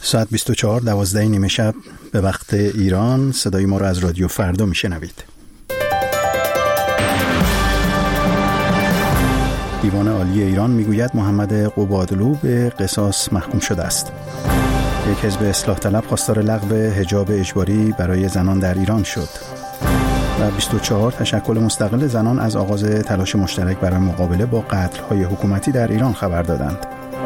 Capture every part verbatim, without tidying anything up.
ساعت بیست و چهار دوازده نیمه شب به وقت ایران. صدای ما را از رادیو فردا میشنوید. دیوان عالی ایران میگوید محمد قبادلو به قصاص محکوم شده است. یک حزب اصلاح طلب خواستار لغو حجاب اجباری برای زنان در ایران شد. و بیست و چهار تشکل مستقل زنان از آغاز تلاش مشترک برای مقابله با قتل‌های حکومتی در ایران خبر دادند.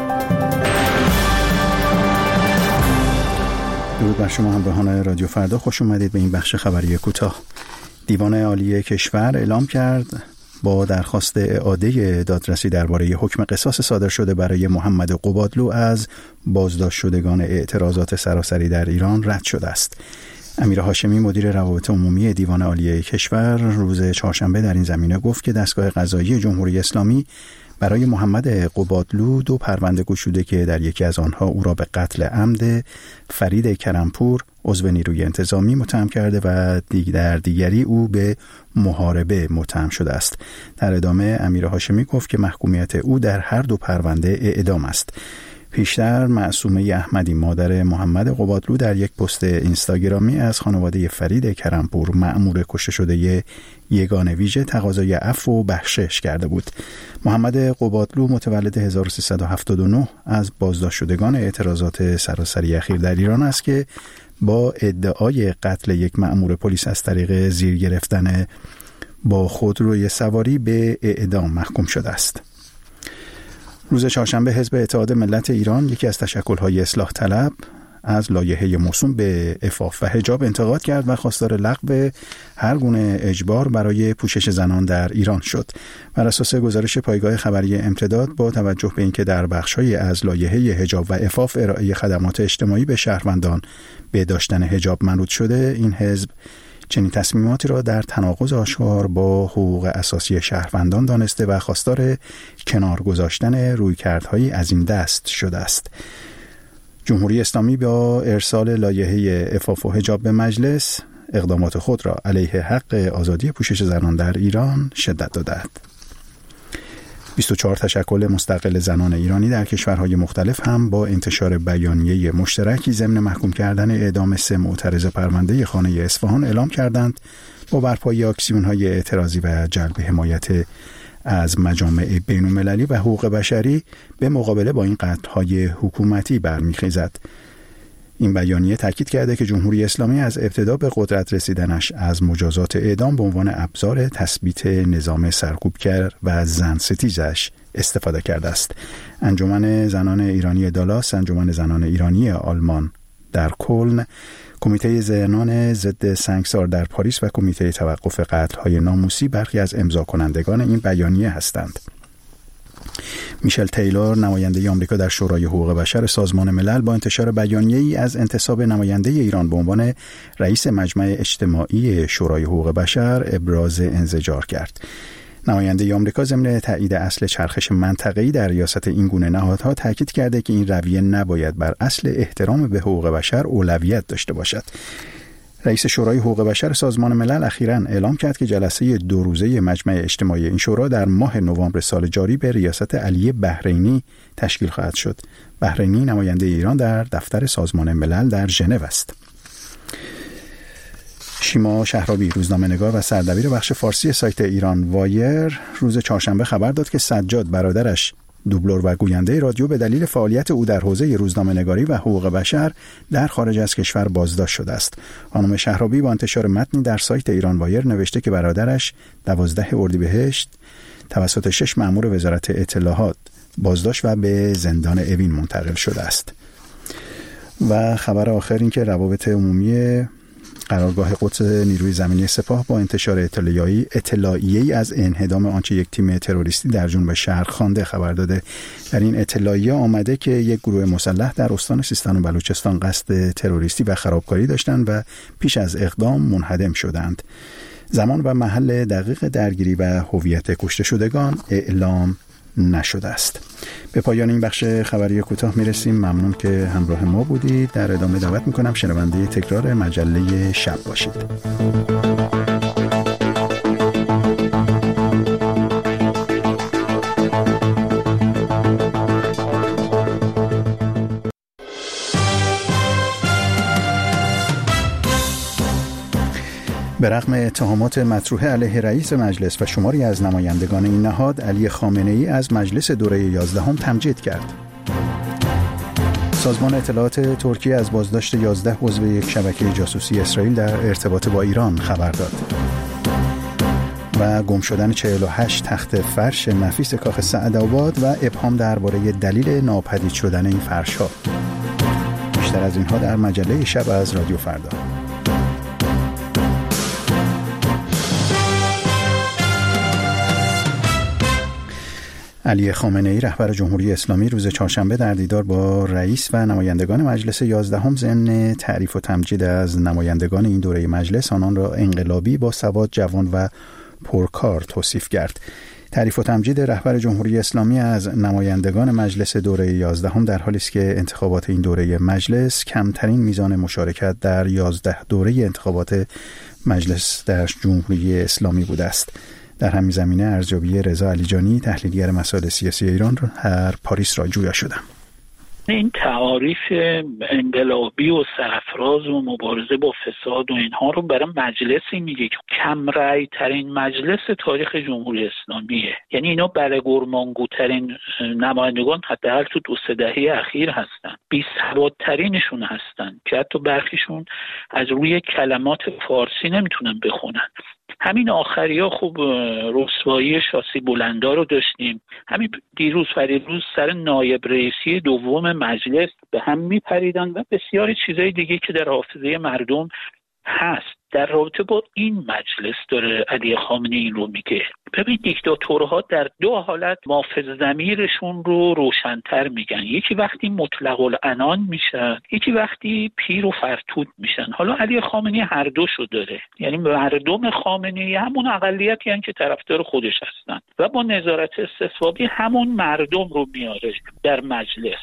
درود بر شما همراهان رادیو فردا، خوش اومدید به این بخش خبری کوتاه. دیوان عالی کشور اعلام کرد با درخواست اعاده دادرسی درباره حکم قصاص صادر شده برای محمد قبادلو از بازداشت شدگان اعتراضات سراسری در ایران رد شده است. امیر هاشمی مدیر روابط عمومی دیوان عالی کشور روز چهارشنبه در این زمینه گفت که دستگاه قضایی جمهوری اسلامی برای محمد قبادلو دو پرونده گشوده که در یکی از آنها او را به قتل عمد فرید کرمپور عضو نیروی انتظامی متهم کرده و در دیگری او به محاربه متهم شده است. در ادامه امیر هاشمی گفت که محکومیت او در هر دو پرونده اعدام است. پیشتر معصومه احمدی مادر محمد قبادلو در یک پست اینستاگرامی از خانواده فرید کرمپور مأمور کشته شده یگانه ویژه تقاضای عفو و بخشش کرده بود. محمد قبادلو متولد هزار و سیصد و هفتاد و نه از بازداشت شدگان اعتراضات سراسری اخیر در ایران است که با ادعای قتل یک مأمور پلیس از طریق زیر گرفتن با خودروی سواری به اعدام محکوم شده است. روز چهارشنبه حزب اتحاد ملت ایران، یکی از تشکل‌های اصلاح طلب، از لایحه موسوم به عفاف و حجاب انتقاد کرد و خواستار لغو هر گونه اجبار برای پوشش زنان در ایران شد. بر اساس گزارش پایگاه خبری امتداد، با توجه به اینکه در بخش‌های از لایحه حجاب و عفاف ارائه خدمات اجتماعی به شهروندان به داشتن حجاب منوط شده، این حزب چنین تصمیماتی را در تناقض آشکار با حقوق اساسی شهروندان دانسته و خواستار کنار گذاشتن رویکردهایی از این دست شده است. جمهوری اسلامی با ارسال لایحه عفاف و حجاب به مجلس اقدامات خود را علیه حق آزادی پوشش زنان در ایران شدت دادند. بیست و چهار تشکل مستقل زنان ایرانی در کشورهای مختلف هم با انتشار بیانیه مشترکی ضمن محکوم کردن اعدام سه معترض پرونده خانه اصفهان اعلام کردند با برپایی آکسیون‌های اعتراضی و جلب حمایت از مجامع بین‌المللی و حقوق بشری به مقابله با این قتل‌های حکومتی برمیخیزد. این بیانیه تاکید کرده که جمهوری اسلامی از ابتدا به قدرت رسیدنش از مجازات اعدام به عنوان ابزار تثبیت نظام سرکوبگر و زن ستیزش استفاده کرده است. انجمن زنان ایرانی دالاس، انجمن زنان ایرانی آلمان در کلن، کمیته زنان ضد سنگسار در پاریس و کمیته توقف قتل‌های ناموسی برخی از امضا کنندگان این بیانیه هستند. میشل تیلور، نماینده آمریکا در شورای حقوق بشر سازمان ملل، با انتشار بیانیه‌ای از انتصاب نماینده ایران به عنوان رئیس مجمع اجتماعی شورای حقوق بشر ابراز انزجار کرد. نماینده آمریکا ضمن تایید اصل چرخش منطقه‌ای در ریاست این گونه نهادها تاکید کرده که این رویه نباید بر اصل احترام به حقوق بشر اولویت داشته باشد. رئیس شورای حقوق بشر سازمان ملل اخیراً اعلام کرد که جلسه دو روزه مجمع اجتماعی این شورا در ماه نوامبر سال جاری به ریاست علی بحرینی تشکیل خواهد شد. بحرینی نماینده ایران در دفتر سازمان ملل در ژنو است. شیما شهرابی، روزنامه‌نگار و سردبیر بخش فارسی سایت ایران وایر، روز چهارشنبه خبر داد که سجاد برادرش، دوبلور و گوینده رادیو، به دلیل فعالیت او در حوزه روزنامه‌نگاری و حقوق بشر در خارج از کشور بازداشت شده است. خانم شهرابی با انتشار متنی در سایت ایران وایر نوشته که برادرش دوازده اردیبهشت توسط شش مأمور وزارت اطلاعات بازداشت و به زندان اوین منتقل شده است. و خبر آخر این که روابط عمومی قرارگاه قدس نیروی زمینی سپاه با انتشار اطلاعیه‌ای اطلاعیه‌ای از انهدام آنچه یک تیم تروریستی در جنوب شهر خوانده خبر داده. در این اطلاعیه آمده که یک گروه مسلح در استان سیستان و بلوچستان قصد تروریستی و خرابکاری داشتند و پیش از اقدام منهدم شدند. زمان و محل دقیق درگیری و هویت کشته شدگان اعلام نشده است. به پایان این بخش خبری کوتاه میرسیم. ممنون که همراه ما بودید. در ادامه دعوت میکنم شنونده تکرار مجله شب باشید. به رغم اتهامات مطروح علیه رئیس مجلس و شماری از نمایندگان این نهاد، علی خامنه‌ای از مجلس دوره یازدهم تمجید کرد. سازمان اطلاعات ترکیه از بازداشت یازده عضو یک شبکه جاسوسی اسرائیل در ارتباط با ایران خبر داد. و گم شدن چهل و هشت تخت فرش نفیس کاخ سعدآباد و ابهام درباره دلیل ناپدید شدن این فرش‌ها. بیشتر از اینها در مجله شب از رادیو فردا. علی خامنه‌ای رهبر جمهوری اسلامی روز چهارشنبه در دیدار با رئیس و نمایندگان مجلس یازدهم ضمن تعریف و تمجید از نمایندگان این دوره مجلس آنان را انقلابی با سواد، جوان و پرکار توصیف کرد. تعریف و تمجید رهبر جمهوری اسلامی از نمایندگان مجلس دوره یازدهم در حالی است که انتخابات این دوره مجلس کمترین میزان مشارکت در یازده دوره انتخابات مجلس در جمهوری اسلامی بوده است. در همین زمینه ارزیابی رضا علیجانی، تحلیلگر مسائل سیاسی ایران، را هر پاریس را جویا شدم. این تعاریف انقلابی و سرفراز و مبارزه با فساد و اینها رو برای مجلسی میگه که کم رأی ترین مجلس تاریخ جمهوری اسلامیه. یعنی اینا برگرمانگوترین نمایندگان حداقل تو دو سه دهه اخیر هستن، بی سوادترینشون هستن که حتی برخیشون از روی کلمات فارسی نمیتونن بخونن. همین آخریا خوب رسوایی شاسی بلندا رو داشتیم. همین دیروز فریروز سر نایب رئیسی دوم مجلس به هم میپریدن و بسیاری چیزای دیگه که در حافظه مردم هست. در رابطه با این مجلس داره علی خامنه‌ای این رو میگه. ببین دیکتاتورها در دو حالت محافظ ضمیرشون رو روشن‌تر میگن. یکی وقتی مطلق العنان میشن، یکی وقتی پیر و فرتود میشن. حالا علی خامنه‌ای هر دوشو داره. یعنی مردم خامنه‌ای همون اقلیتی هستن که طرفدار خودش هستن و با نظارت استصوابی همون مردم رو میاره در مجلس.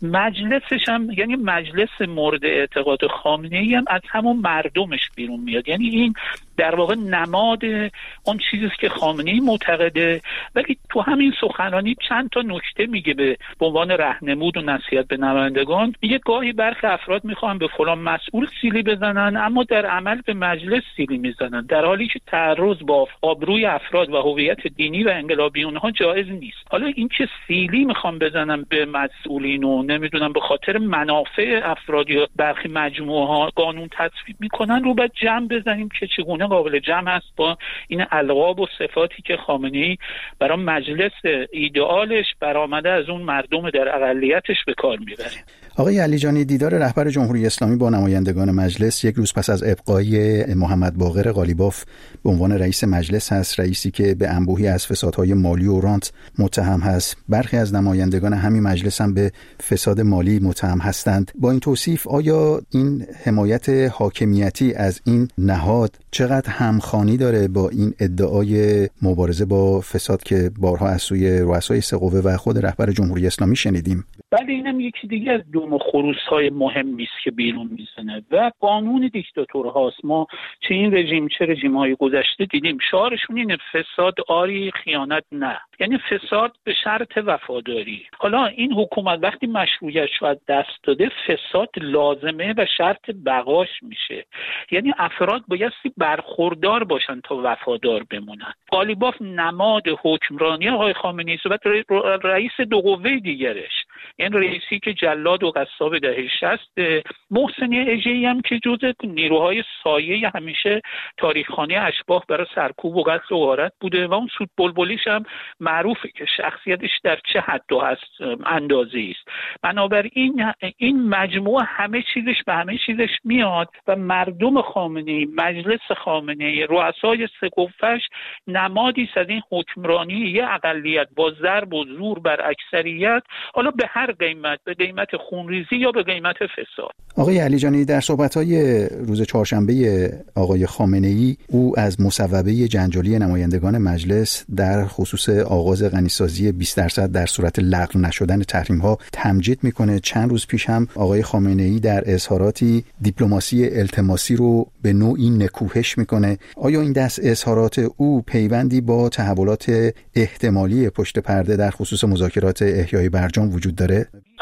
مجلسش هم یعنی مجلس مورد اعتقاد خامنه‌ای هم از همون مردمش بیرون میاد. یعنی این در واقع نماد اون چیزی است که خامنه‌ای معتقده، ولی تو همین سخنرانی چند تا نکته میگه به عنوان راهنمود و نصیحت به نمایندگان. میگه گاهی برخی افراد میخوان به فلان مسئول سیلی بزنن اما در عمل به مجلس سیلی میزنن، در حالی که تعرض با آبروی افراد و هویت دینی و انقلابی اونها جایز نیست. حالا این که سیلی میخوان بزنن به مسئولین و نمیدونم به خاطر منافع افراد یا برخی مجموعه ها قانون تصویب میکنن رو بعد جمع بزنیم که چگونه قابل جمع است با این القاب و صفاتی که خامنه‌ای برای مجلس ایدئالش برآمده از اون مردم در اقلیتش به کار میبره. آقای علیجانی، دیدار رهبر جمهوری اسلامی با نمایندگان مجلس یک روز پس از ابقای محمد باقر قالیباف به عنوان رئیس مجلس هست، رئیسی که به انبوهی از فسادهای مالی و رانت متهم هست. برخی از نمایندگان همین مجلس هم به فساد مالی متهم هستند. با این توصیف آیا این حمایت حاکمیتی از این نهاد چقدر همخوانی داره با این ادعای مبارزه با فساد که بارها از سوی رؤسای سه قوه و خود رهبر جمهوری اسلامی شنیدیم؟ بله، اینم یکی دیگه از دوم خروس‌های مهمی است که بیرون میزنه و قانون دیکتاتورهاست. ما چه این رژیم چه رژیم‌های گذشته دیدیم شعارشون اینه: فساد آری، خیانت نه. یعنی فساد به شرط وفاداری. حالا این حکومت وقتی مشروعیتش رو از دست داده، فساد لازمه و شرط بقاش میشه. یعنی افراد بایستی برخوردار باشن تا وفادار بمونن. قالیباف نماد حکمرانی آقای خامنه‌ای است و رئیس دو قوه دیگرش، این رئیسی که جلاد و قصاب دهه شصت. محسن اژه‌ای هم که جزء نیروهای سایه همیشه تاریخخوانی اشباح برای سرکوب و قتل و غارت بوده و اون سود بلبلیش هم معروفه که شخصیتش در چه حد و هست اندازه است. بنابراین این مجموعه همه چیزش به همه چیزش میاد و مردم خامنه‌ای، مجلس خامنه‌ای، رؤسای سه قوه‌اش نمادی از این حکمرانی یه اقلیت با ضرب و زور بر اکثریت، حالا به هر قیمت، به قیمت خونریزی یا به قیمت فساد. آقای علیجانی، در صحبت‌های روز چهارشنبه آقای خامنه‌ای او از مصوبه جنجالی نمایندگان مجلس در خصوص آغاز غنیسازی بیست درصد در صورت لغو نشدن تحریم‌ها تمجید میکنه. چند روز پیش هم آقای خامنه‌ای در اظهاراتی دیپلماسی التماسی رو به نوعی نکوهش میکنه. آیا این دست اظهارات او پیوندی با تحولات احتمالی پشت پرده در خصوص مذاکرات احیای برجام وجود داره؟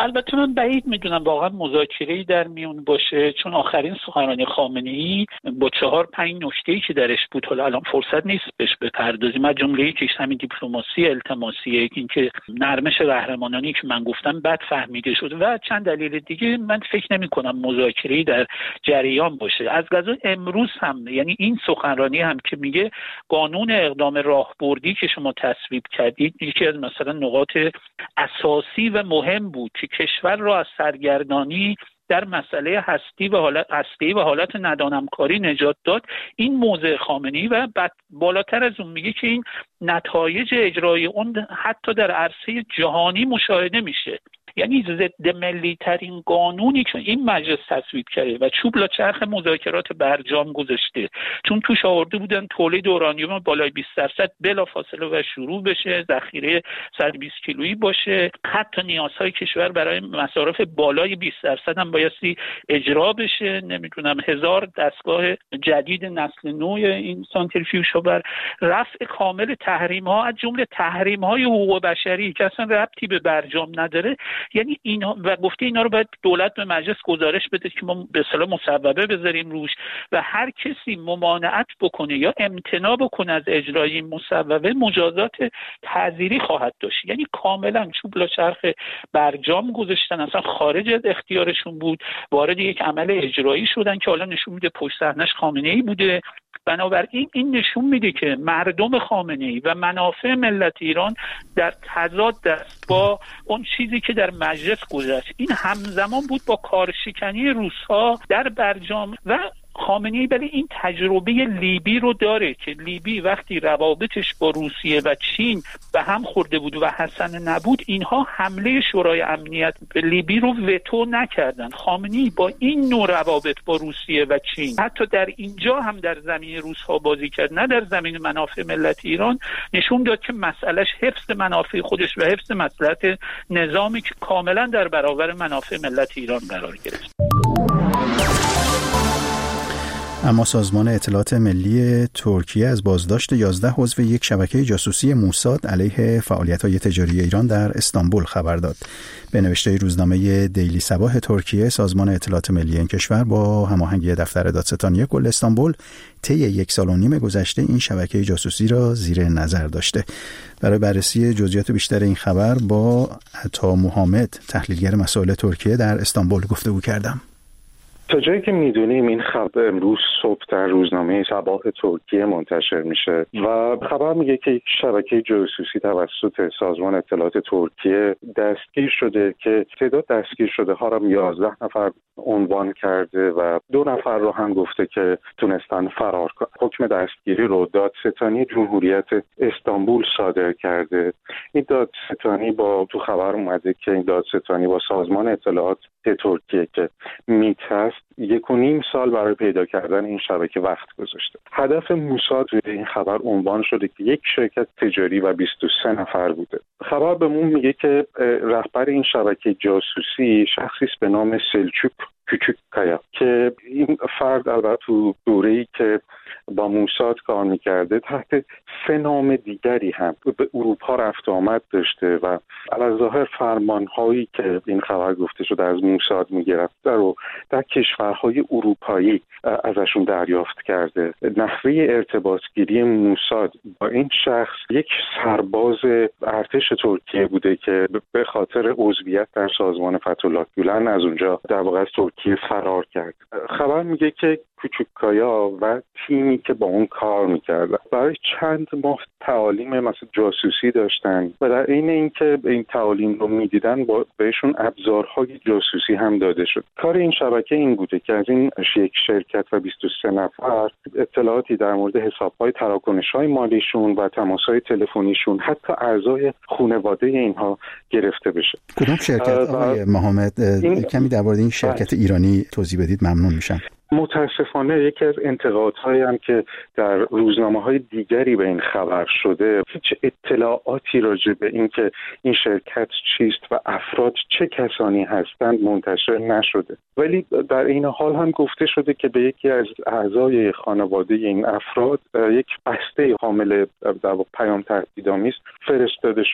البته من بعید میدونم واقعا مذاکره‌ای در میون باشه، چون آخرین سخنرانی خامنه‌ای با چهار پنج نکته‌ای که درش بود، حالا الان فرصت نیست بهش بپردازیم، از جمله یکیش همین دیپلماسی التماسیه، اینکه نرمش قهرمانانی که من گفتم بد فهمیده شد و چند دلیل دیگه. من فکر نمی‌کنم مذاکره‌ای در جریان باشه. از قضا امروز هم، یعنی این سخنرانی هم که میگه قانون اقدام راهبردی که شما تصویب کردید یکی از مثلا نقاط اساسی و مهم بود که کشور را از سرگردانی در مسئله هستی و حالت هستی و حالت ندانمکاری نجات داد. این موضع خامنه‌ای و بعد بالاتر از اون میگه که این نتایج اجرای اون حتی در عرصه جهانی مشاهده میشه. یعنی ضد ملی ترین قانونی که این مجلس تصویب کرده و چوب لاچرخ مذاکرات برجام گذاشته، چون توش آورده بودن تولید اورانیوم بالای بیست درصد بلافاصله و شروع بشه، ذخیره صد و بیست کیلویی باشه، حتی نیازهای کشور برای مصارف بالای بیست درصد هم بایستی اجرا بشه، نمیدونم هزار دستگاه جدید نسل نو این سانتریفیوژها بر رفع کامل تحریم ها، از جمله تحریم های حقوق بشری که اصلا ربطی به برجام نداره. یعنی اینا و گفته اینا رو باید دولت به مجلس گزارش بده که ما به اصطلاح مصوبه بذاریم روش و هر کسی ممانعت بکنه یا امتناع بکنه از اجرای این مصوبه مجازات تعزیری خواهد داشت. یعنی کاملا چوب لاچرخ برجام گذاشتن، اصلا خارج از اختیارشون بود، وارد یک عمل اجرایی شدن که حالا نشون میده پشت صحنه‌اش خامنه‌ای بوده. بنابراین این نشون میده که مردم خامنه‌ای و منافع ملت ایران در تضاد است با اون چیزی که در مجلس گذشت. این همزمان بود با کارشکنی روس‌ها در برجام و خامنه‌ای. ولی این تجربه لیبی رو داره که لیبی وقتی روابطش با روسیه و چین به هم خورده بود و حسن نبود، اینها حمله شورای امنیت به لیبی رو وتو نکردن. خامنه‌ای با این نوع روابط با روسیه و چین حتی در اینجا هم در زمین روس‌ها بازی کرد، نه در زمین منافع ملت ایران، نشون داد که مسئلهش حفظ منافع خودش و حفظ مصلحت نظامی که کاملا در برابر منافع ملت ایران قرار گرفت. اما سازمان اطلاعات ملی ترکیه از بازداشت یازده عضو یک شبکه جاسوسی موساد علیه فعالیت‌های تجاری ایران در استانبول خبر داد. به نوشته روزنامه دیلی صباح ترکیه، سازمان اطلاعات ملی این کشور با هماهنگی دفتر دادستانی کل استانبول طی یک سال و نیم گذشته این شبکه جاسوسی را زیر نظر داشته. برای بررسی جزئیات بیشتر این خبر با عطا محمد، تحلیلگر مسائل ترکیه در استانبول گفتگو کردم. تا جایی که میدونیم این خبر امروز صبح در روزنامه صباح ترکیه منتشر میشه و خبر میگه که یک شبکه جاسوسی توسط سازمان اطلاعات ترکیه دستگیر شده که تعداد دستگیر شده ها را یازده نفر عنوان کرده و دو نفر رو هم گفته که تونستن فرار کنن. حکم دستگیری رو دادستانی جمهوریت استانبول صادر کرده. این دادستانی با تو خبر اومده که این دادستانی با سازمان اطلاعات ترکیه که میتست یک و نیم سال برای پیدا کردن این شبکه وقت گذاشته. هدف موساد توی این خبر عنوان شده که یک شرکت تجاری و بیست و سه نفر بوده. خبر بهمون میگه که رهبر این شبکه جاسوسی شخصی است به نام سلچوک کوچوککایا که این فرد البته تو دوره‌ای که با موساد کار میکرده تحت سه نام دیگری هم به اروپا رفت و آمد داشته و علاوه فرمانهایی که این خبر گفته شده از موساد میگرفته رو در کشورهای اروپایی ازشون دریافت کرده. نحوه ارتباطگیری موساد با این شخص یک سرباز ارتش ترکیه بوده که به خاطر عضویت در سازمان فتح‌الله گولن از اونجا در واقع از ترکیه فرار کرد. خبر میگه که کوچوککایا و تیمی که با اون کار میکردن برای چند ماه تعالیم مثلا جاسوسی داشتن و در عین اینکه این تعالیم رو میدیدن با بهشون ابزارهای جاسوسی هم داده شد. کار این شبکه این بوده که از این یک شرکت و بیست و سه نفر اطلاعاتی در مورد حسابهای تراکنش‌های مالیشون و تماس‌های تلفنیشون حتی اعضای خانواده اینها گرفته بشه. کدوم شرکت آقای محمد این... کمی در مورد این شرکت ایرانی توضیح بدید ممنون میشم. متاسفانه یکی از انتقادهایی هم که در روزنامه‌های دیگری به این خبر شده، هیچ اطلاعاتی راجع به این که این شرکت چیست و افراد چه کسانی هستند منتشر نشده. ولی در این حال هم گفته شده که به یکی از اعضای خانواده این افراد یک بسته حامل در پیام تهدیدآمیز فرستاده شد.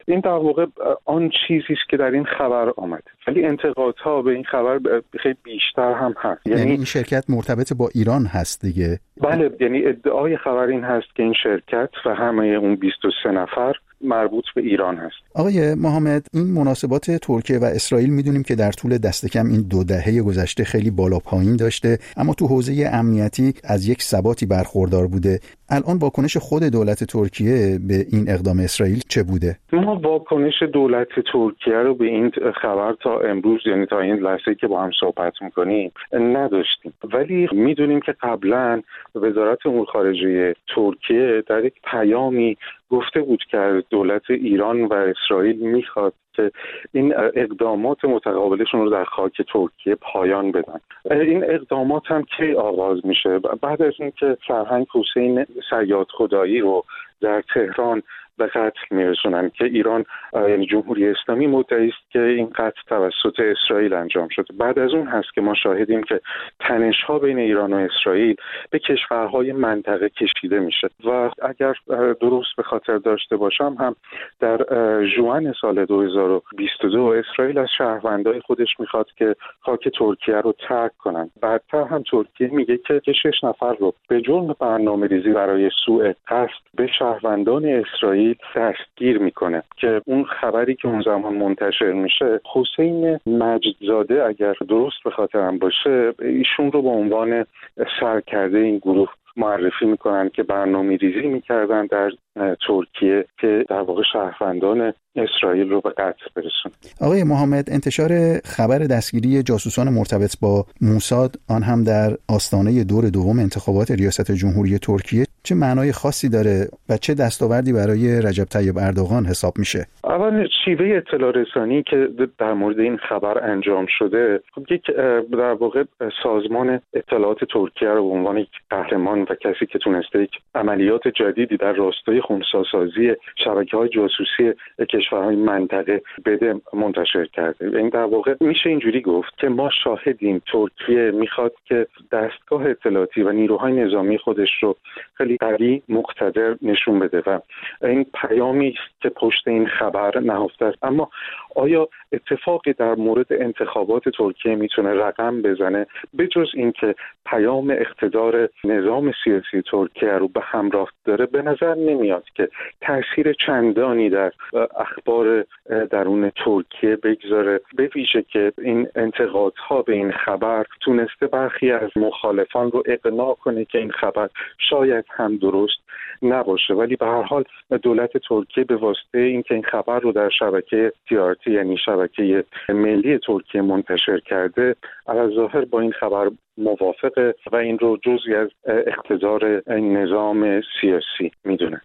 این در واقع آن چیزی است که در این خبر آمده، ولی انتقادها به این خبر خیلی بیشتر هم هست. یعنی این شرکت مرتبط با ایران هست دیگه؟ بله، یعنی ادعای خبر این هست که این شرکت و همه اون بیست و سه نفر مربوط به ایران هست. آقای محمد، این مناسبات ترکیه و اسرائیل میدونیم که در طول دست کم این دو دهه گذشته خیلی بالا پایین داشته، اما تو حوزه امنیتی از یک ثباتی برخوردار بوده. الان واکنش خود دولت ترکیه به این اقدام اسرائیل چه بوده؟ ما واکنش دولت ترکیه رو به این خبر تا امروز، یعنی تا این لحظه‌ای که با هم صحبت می‌کنیم، نداشتیم، ولی میدونیم که قبلا وزارت امور خارجه ترکیه در یک پیامی گفته بود که دولت ایران و اسرائیل میخواد که این اقدامات متقابلشون رو در خاک ترکیه پایان بدن. این اقدامات هم کی آغاز میشه؟ بعد از اینکه فرهنگ حسین صیاد خدایی رو در تهران به قتل میرسونن که ایران، یعنی جمهوری اسلامی، مدعی است که این قتل توسط اسرائیل انجام شده. بعد از اون هست که ما شاهدیم که تنش‌ها بین ایران و اسرائیل به کشورهای منطقه کشیده میشه و اگر درست به خاطر داشته باشم هم در ژوئن سال دو هزار و بیست و دو اسرائیل از شهروندای خودش میخواد که خاک ترکیه رو ترک کنن. بعدتر هم ترکیه میگه که شش نفر رو به جرم برنامه‌ریزی برای سوء قصد به شهروندان اسرائیل دستگیر میکنه که اون خبری که اون زمان منتشر میشه، حسین مجدزاده اگر درست به خاطرم باشه، ایشون رو به عنوان سرکرده این گروه معرفی میکنن که برنامه ریزی میکردن در ترکیه که در واقع شهروندان اسرائیل رو به قتل برسونه. آقای محمد، انتشار خبر دستگیری جاسوسان مرتبط با موساد، آن هم در آستانه دور دوم انتخابات ریاست جمهوری ترکیه، چه معنای خاصی داره و چه دستاوردی برای رجب طیب اردوغان حساب میشه؟ اول شیوه اطلاع رسانی که در مورد این خبر انجام شده، یک در واقع سازمان اطلاعات ترکیه رو به عنوان یک قهرمان و کسی که تونسته یک عملیات جدیدی در راستای خنثی‌سازی شبکه‌های جاسوسی کشورهای منطقه بده منتشر کرده. این در واقع میشه اینجوری گفت که ما شاهدیم ترکیه میخواد که دستگاه اطلاعاتی و نیروهای نظامی خودش رو خیلی قوی، مقتدر نشون بده و این پیامی که پشت این خبر نهفته است. اما آیا اتفاقی در مورد انتخابات ترکیه میتونه رقم بزنه به جز اینکه پیام اقتدار نظام سیاسی ترکیه رو به همراه داره؟ به نظر نمیاد که تاثیر چندانی در اخبار درون ترکیه بگذاره، به ویژه که این انتقادها به این خبر تونسته برخی از مخالفان رو اقناع کنه که این خبر شاید هم درست نباشه. ولی به هر حال دولت ترکیه به واسطه اینکه این خبر رو در شبکه تی آر تی، یعنی شبکه ملی ترکیه، منتشر کرده، علی ظاهر با این خبر موافقه و این رو جزئی از اقتدار نظام سیاسی میدونه.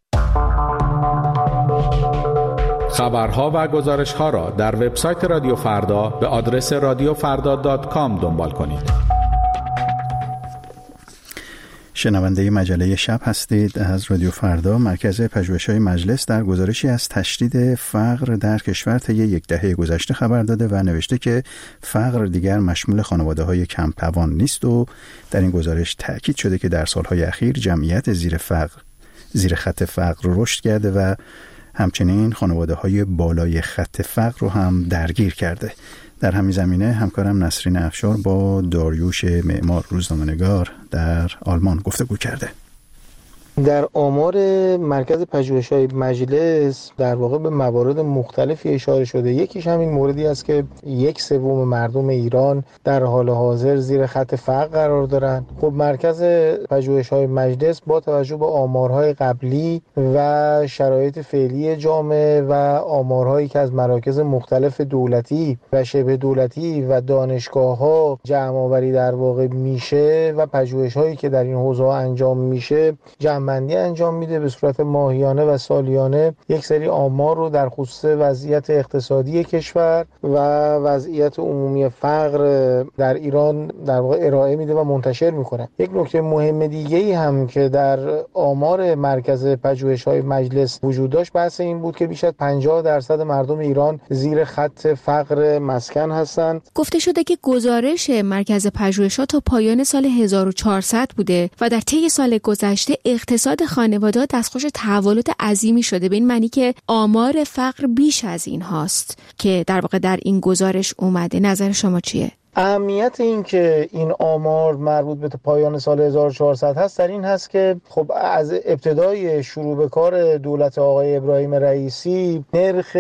خبرها و گزارش‌ها را در وبسایت رادیو فردا به آدرس رادیو فردا دات کام دنبال کنید. شنونده مجله شب هستید از رادیو فردا. مرکز پژوهش‌های مجلس در گزارشی از تشدید فقر در کشور طی یک دهه گذشته خبر داده و نوشته که فقر دیگر مشمول خانواده‌های کم توان نیست و در این گزارش تأکید شده که در سال‌های اخیر جمعیت زیر فقر زیر خط فقر رشد کرده و همچنین خانواده‌های بالای خط فقر رو هم درگیر کرده. در همین زمینه همکارم نسرین افشار با داریوش معمار روزنامه‌نگار در آلمان گفتگو کرده. در آمار مرکز پژوهش‌های مجلس در واقع به موارد مختلفی اشاره شده. یکیش همین موردی است که یک سوم مردم ایران در حال حاضر زیر خط فقر قرار دارند. خب مرکز پژوهش‌های مجلس با توجه به آمارهای قبلی و شرایط فعلی جامعه و آمارهایی که از مراکز مختلف دولتی و شبه دولتی و دانشگاه‌ها جمع‌آوری در واقع میشه و پژوهش‌هایی که در این حوزه انجام میشه، جمع‌بندی انجام میده به صورت ماهیانه و سالیانه یک سری آمار رو در خصوص وضعیت اقتصادی کشور و وضعیت عمومی فقر در ایران در واقع ارائه میده و منتشر میکنه. یک نکته مهم دیگه‌ای هم که در آمار مرکز پژوهش‌های مجلس وجود داشت بحث این بود که بیش از پنجاه درصد مردم ایران زیر خط فقر مسکن هستند. گفته شده که گزارش مرکز پژوهش‌ها تا پایان سال هزار و چهارصد بوده و در طی سال گذشته اقتصاد اقتصاد خانواده‌ها دستخوش تحولات عظیمی شده، به این معنی که آمار فقر بیش از این هاست که در واقع در این گزارش اومده. نظر شما چیه؟ اهمیت این که این آمار مربوط به پایان سال هزار و چهارصد هست در این هست که خب از ابتدای شروع به کار دولت آقای ابراهیم رئیسی نرخ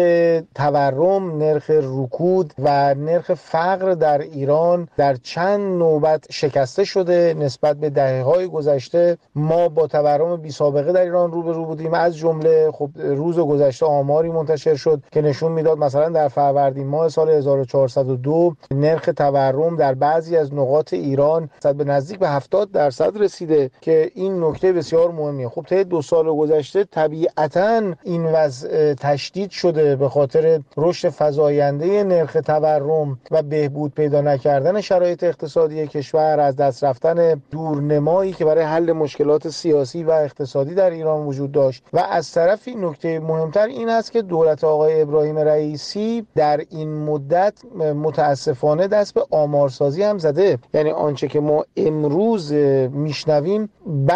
تورم، نرخ رکود و نرخ فقر در ایران در چند نوبت شکسته شده. نسبت به دهه‌های گذشته ما با تورم بی سابقه در ایران روبرو بودیم. از جمله خب روز گذشته آماری منتشر شد که نشون میداد مثلا در فروردین ماه سال هزار و چهارصد و دو نرخ تورم در بعضی از نقاط ایران به نزدیک به هفتاد درصد رسیده که این نکته بسیار مهمیه. خب طی دو سال گذشته طبیعتاً این وضع تشدید شده به خاطر رشد فزاینده نرخ تورم و بهبود پیدا نکردن شرایط اقتصادی کشور، از دست رفتن دورنمایی که برای حل مشکلات سیاسی و اقتصادی در ایران وجود داشت. و از طرفی نکته مهمتر این است که دولت آقای ابراهیم رئیسی در این مدت متاسفانه دست به آمارسازی هم زده. یعنی آنچه که ما امروز میشنویم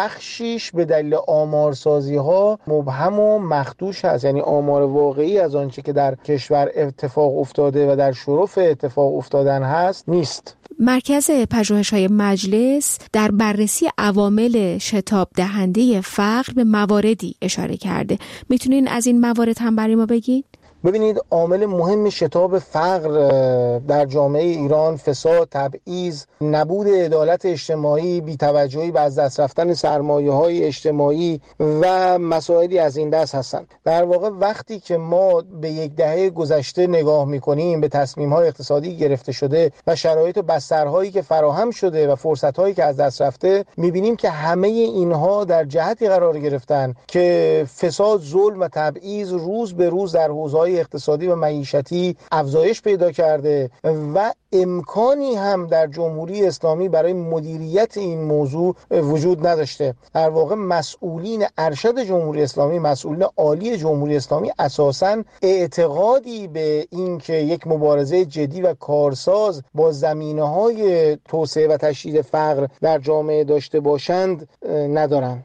بخشیش به دلیل آمارسازی ها مبهم و مخدوش هست، یعنی آمار واقعی از آنچه که در کشور اتفاق افتاده و در شرف اتفاق افتادن هست نیست. مرکز پژوهش‌های مجلس در بررسی عوامل شتاب دهنده فقر به مواردی اشاره کرده. میتونین از این موارد هم برای ما بگید؟ ببینید، عامل مهم شتاب فقر در جامعه ایران فساد، تبعیض، نبود عدالت اجتماعی، بی‌توجهی به از دست رفتن سرمایه‌های اجتماعی و مسائلی از این دست هستند. در واقع وقتی که ما به یک دهه گذشته نگاه می‌کنیم، به تصمیم‌های اقتصادی گرفته شده و شرایط و بسترهایی که فراهم شده و فرصت‌هایی که از دست رفته، می‌بینیم که همه اینها در جهتی قرار گرفتن که فساد، ظلم و تبعیض روز به روز در حوزه‌های اقتصادی و معیشتی افزایش پیدا کرده و امکانی هم در جمهوری اسلامی برای مدیریت این موضوع وجود نداشته. در واقع مسئولین ارشد جمهوری اسلامی، مسئولین عالی جمهوری اسلامی اساساً اعتقادی به این که یک مبارزه جدی و کارساز با زمینه‌های توسعه و تشدید فقر در جامعه داشته باشند ندارند.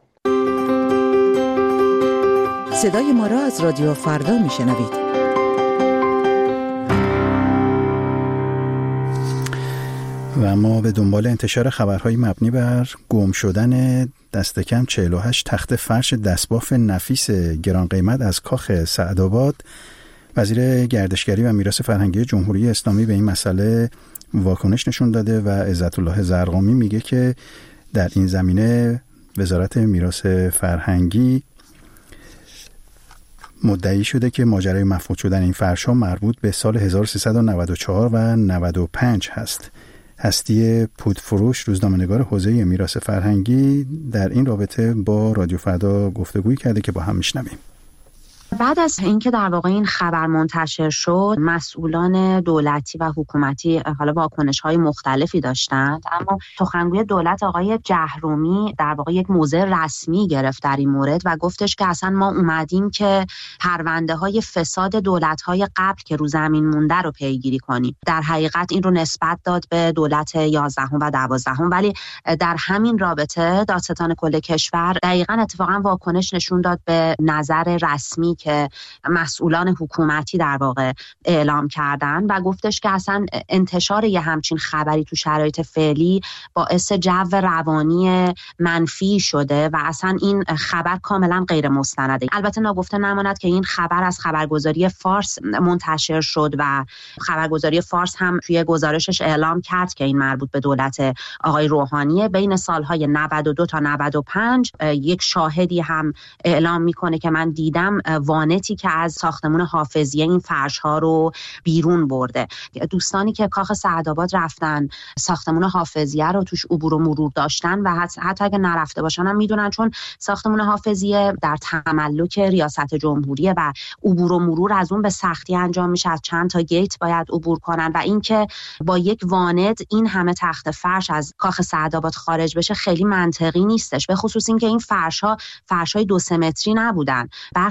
صدای ما را از رادیو فردا میشنوید. و ما به دنبال انتشار خبرهای مبنی بر گم شدن دست کم چهل و هشت تخت فرش دستباف نفیس گران قیمت از کاخ سعدآباد، وزیر گردشگری و میراث فرهنگی جمهوری اسلامی به این مسئله واکنش نشون داده و عزت الله زرقامی میگه که در این زمینه وزارت میراث فرهنگی مدعی شده که ماجرای مفقود شدن این فرش‌ها مربوط به سال هزار و سیصد و نود و چهار و نود و پنج هست. هستی پودفروش، روزنامه‌نگار حوزه میراث فرهنگی، در این رابطه با رادیو فردا گفتگویی کرده که با هم میشنویم. بعد از اینکه در واقع این خبر منتشر شد، مسئولان دولتی و حکومتی حالا واکنش‌های مختلفی داشتند، اما سخنگوی دولت آقای جهرومی در واقع یک موضع رسمی گرفت در این مورد و گفتش که اصلا ما اومدیم که پرونده‌های فساد دولت‌های قبل که رو زمین مونده رو پیگیری کنیم. در حقیقت این رو نسبت داد به دولت یازدهم و دوازدهم، ولی در همین رابطه دادستان کل کشور دقیقاً اتفاقاً واکنش نشون داد به نظر رسمی که مسئولان حکومتی در واقع اعلام کردن و گفتش که اصلا انتشار یه همچین خبری تو شرایط فعلی باعث جو روانی منفی شده و اصلا این خبر کاملا غیر مستنده. البته ناگفته نماند که این خبر از خبرگزاری فارس منتشر شد و خبرگزاری فارس هم توی گزارشش اعلام کرد که این مربوط به دولت آقای روحانیه. بین سالهای نود و دو تا نود و پنج یک شاهدی هم اعلام میکنه که من دیدم وانتی که از ساختمان حافظیه این فرش ها رو بیرون برده. دوستانی که کاخ سعدآباد رفتن ساختمان حافظیه رو توش عبور و مرور داشتن و حتی اگه نرفته باشن هم میدونن، چون ساختمان حافظیه در تملک ریاست جمهوریه و عبور و مرور از اون به سختی انجام میشه، از چند تا گیت باید عبور کنن و اینکه با یک واند این همه تخت فرش از کاخ سعدآباد خارج بشه خیلی منطقی نیستش، به خصوص اینکه این فرش ها فرش های دو سه متری نبودن. برخی از فرش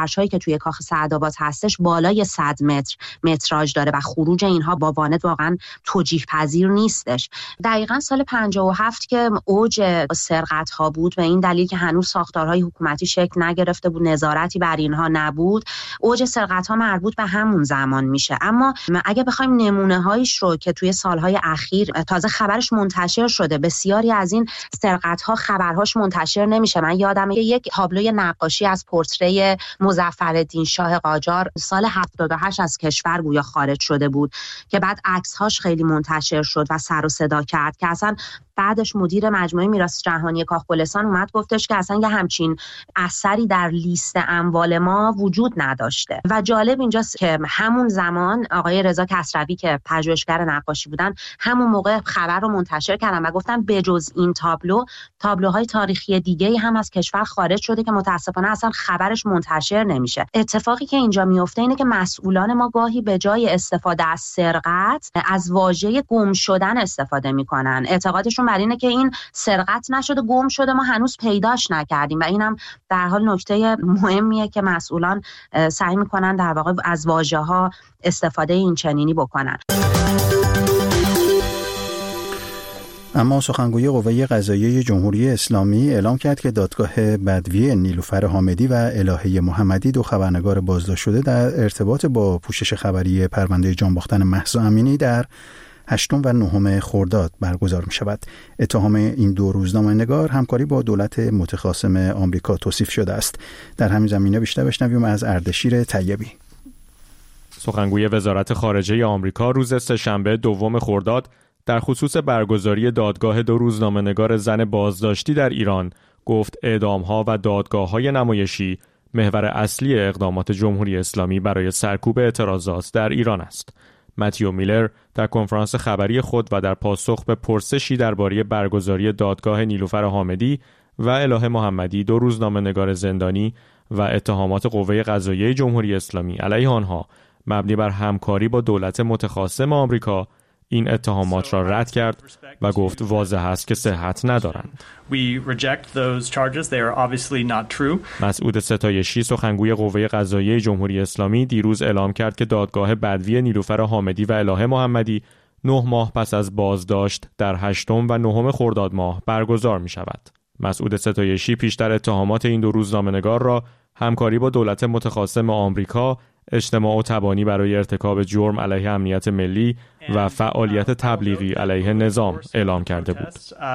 فرش‌هایی که توی کاخ سعدآباد هستش بالای صد متر متراژ داره و خروج اینها با وانت واقعا توجیه پذیر نیستش. دقیقاً سال پنجاه و هفت که اوج سرقت‌ها بود به این دلیل که هنوز ساختارهای حکومتی شکل نگرفته بود، نظارتی بر اینها نبود، اوج سرقت‌ها مربوط به همون زمان میشه. اما اگه بخوایم نمونه‌هایش رو که توی سالهای اخیر تازه خبرش منتشر شده، بسیاری از این سرقت‌ها خبرهاش منتشر نمیشه. من یادمه یک تابلوی نقاشی از پورتری مظفرالدین شاه قاجار سال هفتاد و هشت از کشور گویا خارج شده بود که بعد عکس‌هاش خیلی منتشر شد و سر و صدا کرد که اصلا بعدش مدیر مجموعه میراث جهانی کاخ گلستان اومد گفتش که اصلا یه همچین اثری در لیست اموال ما وجود نداشته. و جالب اینجاست که همون زمان آقای رضا کسروی که پژوهشگر نقاشی بودن همون موقع خبر رو منتشر کردن و گفتن بجز این تابلو تابلوهای تاریخی دیگه‌ای هم از کشور خارج شده که متاسفانه اصلا خبرش منتشر نمیشه. اتفاقی که اینجا میفته اینه که مسئولان ما گاهی به جای استفاده از سرقت از واژه گم شدن استفاده میکنن. اعتقادشون بر اینه که این سرقت نشده، گم شده، ما هنوز پیداش نکردیم و اینم در حال نکته مهمیه که مسئولان سعی میکنن در واقع از واژه‌ها استفاده این چنینی بکنن. اما سخنگوی قوه قضاییه جمهوری اسلامی اعلام کرد که دادگاه بدوی نیلوفر حامدی و الهه محمدی دو خبرنگار بازداشت شده در ارتباط با پوشش خبری پرونده جانباختن مهسا امینی در هشتم و نهم خرداد برگزار می شود. اتهام این دو روزنامه‌نگار همکاری با دولت متخاصم آمریکا توصیف شده است. در همین زمینه بیشتر بشنویم از اردشیر طیبی. سخنگوی وزارت خارجه آمریکا روز سه‌شنبه دوم خرداد در خصوص برگزاری دادگاه دو روزنامه‌نگار زن بازداشتی در ایران گفت اعدام‌ها و دادگاه‌های نمایشی محور اصلی اقدامات جمهوری اسلامی برای سرکوب اعتراضات در ایران است. متیو میلر در کنفرانس خبری خود و در پاسخ به پرسشی درباره برگزاری دادگاه نیلوفر حامدی و الهه محمدی دو روزنامه‌نگار زندانی و اتهامات قوه قضاییه جمهوری اسلامی علیه آنها مبنی بر همکاری با دولت متخاصم آمریکا این اتهامات را رد کرد و گفت واضح است که صحت ندارند. مسعود ستایشی سخنگوی قوه قضاییه جمهوری اسلامی دیروز اعلام کرد که دادگاه بدوی نیلوفر حامدی و الهه محمدی نه ماه پس از بازداشت در هشتم و نهم خرداد ماه برگزار می شود. مسعود ستایشی پیشتر اتهامات این دو روزنامه‌نگار را همکاری با دولت متخاصم آمریکا، اجتماع و تبانی برای ارتکاب جرم علیه امنیت ملی و فعالیت تبلیغی علیه نظام اعلام کرده بود.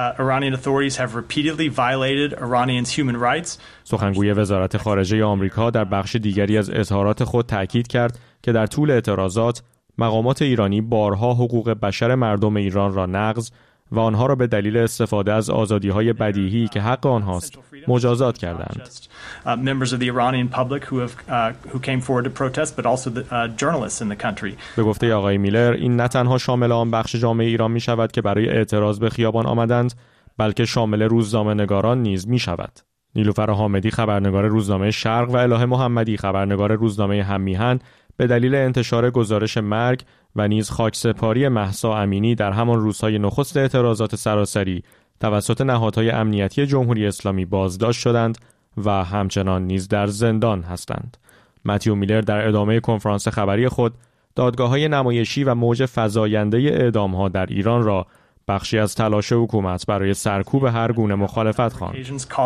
سخنگوی وزارت خارجه آمریکا در بخش دیگری از اظهارات خود تأکید کرد که در طول اعتراضات مقامات ایرانی بارها حقوق بشر مردم ایران را نقض و آنها را به دلیل استفاده از آزادی‌های بدیهی که حق آنهاست مجازات کردند. به گفته آقای میلر این نه تنها شامل آن بخش جامعه ایران می شود که برای اعتراض به خیابان آمدند، بلکه شامل روزنامه‌نگاران نیز می شود. نیلوفر حامدی خبرنگار روزنامه شرق و الهه محمدی خبرنگار روزنامه هممیهن به دلیل انتشار گزارش مرگ و نیز خاکسپاری مهسا امینی در همان روزهای نخست اعتراضات سراسری توسط نهادهای امنیتی جمهوری اسلامی بازداشت شدند و همچنان نیز در زندان هستند. متیو میلر در ادامه کنفرانس خبری خود دادگاه‌های نمایشی و موج فزاینده اعدام‌ها در ایران را بخشی از تلاش حکومت برای سرکوب هر گونه مخالفت خواند.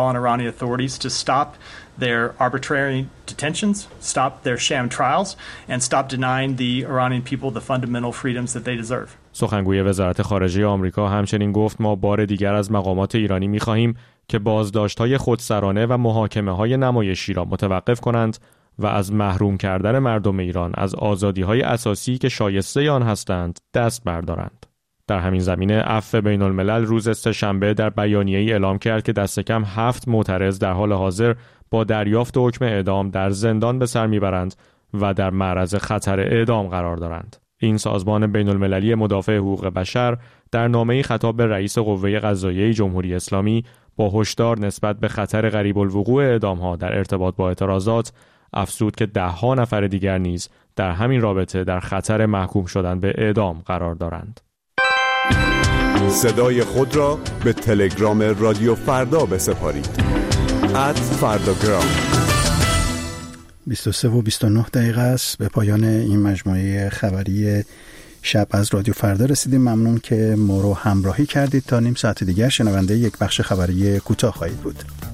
their arbitrary detentions, stop their sham trials, and stop denying the Iranian people the fundamental freedoms that they deserve. سخنگوی وزارت خارجه آمریکا همچنین گفت ما بار دیگر از مقامات ایرانی می‌خواهیم که بازداشت‌های خودسرانه و محاکمه‌های نمایشی را متوقف کنند و از محروم کردن مردم ایران از آزادی‌های اساسی که شایسته آن هستند دست بردارند. در همین زمینه عفو بین الملل روز سه‌شنبه در بیانیه‌ای اعلام کرد که دست کم هفت معترض در حال حاضر با دریافت حکم اعدام در زندان به سر میبرند و در معرض خطر اعدام قرار دارند. این سازمان بین المللی مدافع حقوق بشر در نامه‌ای خطاب به رئیس قوه قضاییه جمهوری اسلامی با هشدار نسبت به خطر قریب الوقوع اعدام‌ها در ارتباط با اعتراضات افزود که ده‌ها نفر دیگر نیز در همین رابطه در خطر محکوم شدن به اعدام قرار دارند. صدای خود را به تلگرام رادیو فردا بسپارید. ات فرداگرام. بیست و سه و بیست و نه دقیقه است. به پایان این مجموعه خبری شب از رادیو فردا رسیدیم. ممنون که ما رو همراهی کردید. تا نیم ساعت دیگر شنونده یک بخش خبری کوتاه خواهید بود.